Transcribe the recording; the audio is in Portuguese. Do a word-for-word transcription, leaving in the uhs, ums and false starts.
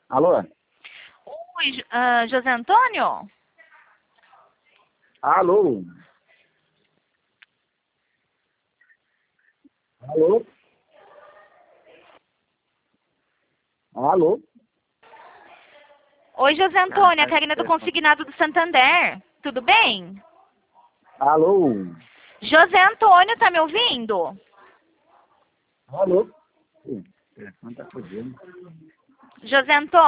Alô? Oi, Jo- ah, José Antônio? Alô? Alô? Alô? Oi, José Cara, Antônio, a faz Karina do tempo. Consignado do Santander. Tudo bem? Alô? José Antônio, tá me ouvindo? Alô? Ih, o telefone tá fodido. José Antônio?